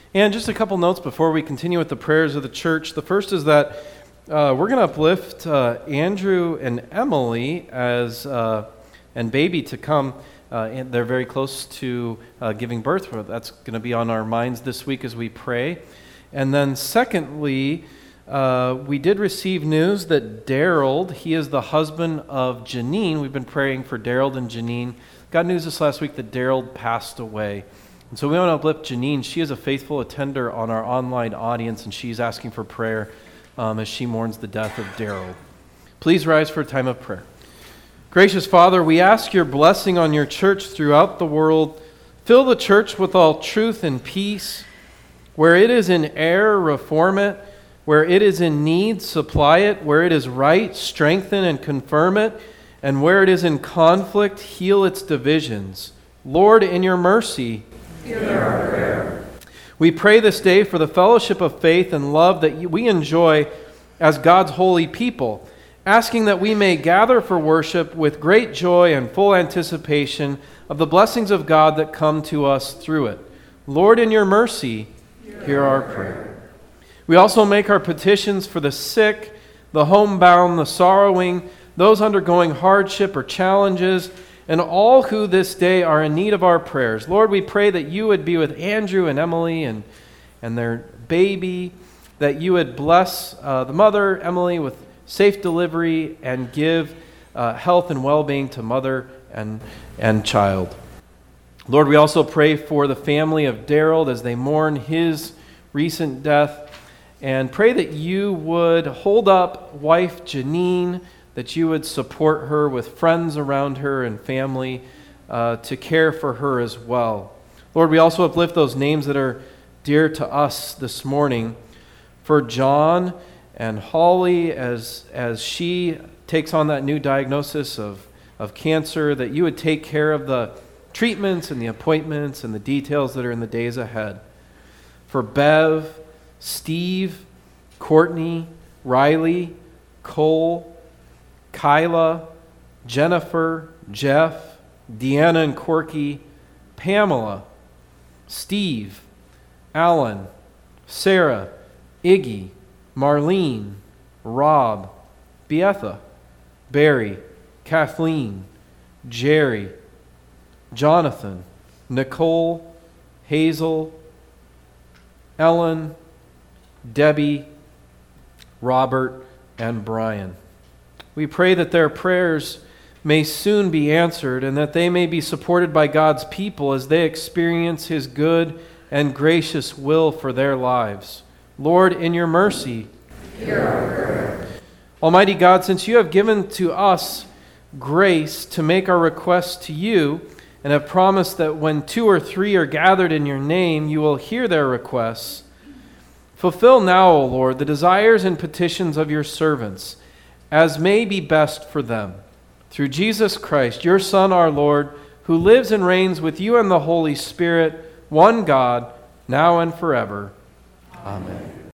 And just a couple notes before we continue with the prayers of the church. The first is that we're going to uplift Andrew and Emily as and baby to come. And they're very close to giving birth. That's going to be on our minds this week as we pray. And then secondly, we did receive news that Daryl, he is the husband of Janine. We've been praying for Daryl and Janine. Got news this last week that Daryl passed away. And so we want to uplift Janine. She is a faithful attender on our online audience, and she's asking for prayer as she mourns the death of Daryl. Please rise for a time of prayer. Gracious Father, we ask your blessing on your church throughout the world. Fill the church with all truth and peace. Where it is in error, reform it. Where it is in need, supply it. Where it is right, strengthen and confirm it. And where it is in conflict, heal its divisions. Lord, in your mercy, hear our prayer. We pray this day for the fellowship of faith and love that we enjoy as God's holy people, asking that we may gather for worship with great joy and full anticipation of the blessings of God that come to us through it. Lord, in your mercy, hear our prayer. We also make our petitions for the sick, the homebound, the sorrowing, those undergoing hardship or challenges, and all who this day are in need of our prayers. Lord, we pray that you would be with Andrew and Emily and their baby, that you would bless the mother, Emily, with safe delivery and give health and well-being to mother and child. Lord, we also pray for the family of Daryl as they mourn his recent death, and pray that you would hold up wife Janine, that you would support her with friends around her and family to care for her as well. Lord, we also uplift those names that are dear to us this morning. For John and Holly, as she takes on that new diagnosis of cancer, that you would take care of the treatments and the appointments and the details that are in the days ahead. For Bev, Steve, Courtney, Riley, Cole, Kyla, Jennifer, Jeff, Deanna and Corky, Pamela, Steve, Alan, Sarah, Iggy, Marlene, Rob, Beatha, Barry, Kathleen, Jerry, Jonathan, Nicole, Hazel, Ellen, Debbie, Robert, and Brian. We pray that their prayers may soon be answered and that they may be supported by God's people as they experience his good and gracious will for their lives. Lord, in your mercy, hear our prayer. Almighty God, since you have given to us grace to make our requests to you and have promised that when 2 or 3 are gathered in your name, you will hear their requests, fulfill now, O Lord, the desires and petitions of your servants, as may be best for them. Through Jesus Christ, your Son, our Lord, who lives and reigns with you and the Holy Spirit, one God, now and forever. Amen.